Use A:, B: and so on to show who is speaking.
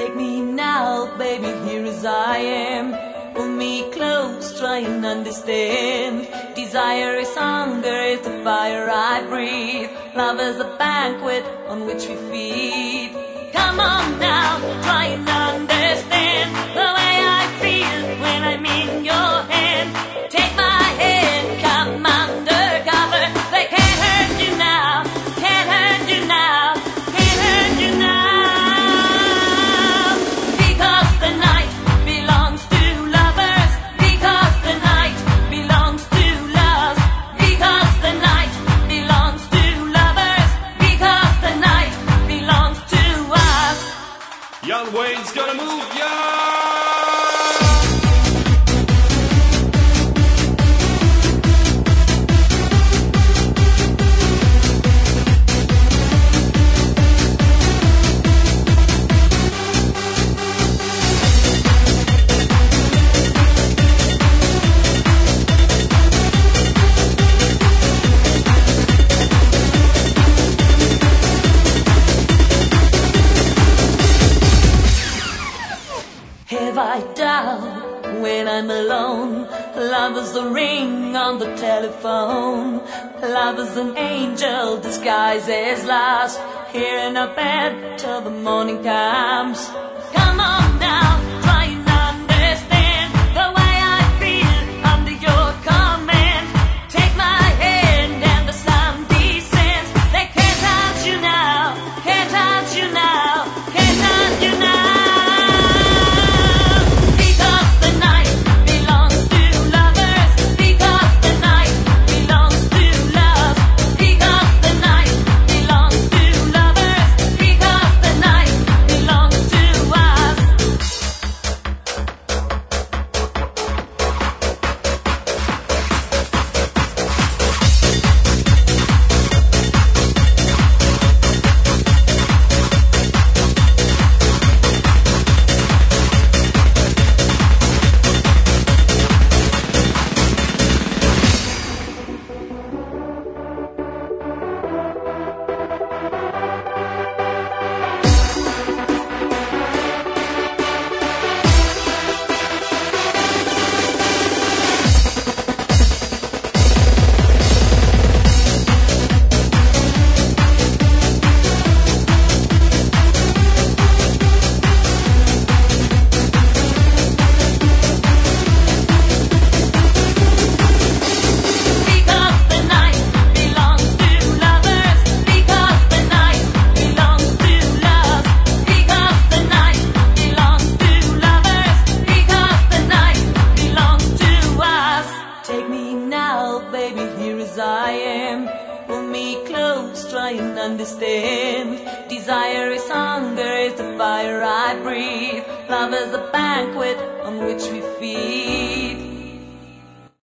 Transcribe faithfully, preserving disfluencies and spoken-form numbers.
A: Take me now, baby, here as I am. Pull me close, try and understand. Desire is hunger, is the fire I breathe. Love is a banquet on which we feed. Come on now, try and understand the way I feel when I'm in your hand. Take my hand, come undercover. They can't hurt you now, can't hurt you now, can't hurt you now. Because the night belongs to lovers. Because the night belongs to love. Because the night belongs to lovers. Because the night belongs to us.
B: Young Wayne's gonna move, yeah!
A: Have I doubt when I'm alone? Love is the ring on the telephone. Love is an angel disguised as lust, here in a bed till the morning comes. Come on now, try and understand the way I feel under your command. Take my hand and the sun descends. They can't touch you now, can't touch you now, can't touch you now. Baby, here as I am. Pull me close, try and understand. Desire is hunger, is the fire I breathe. Love is a banquet on which we feed.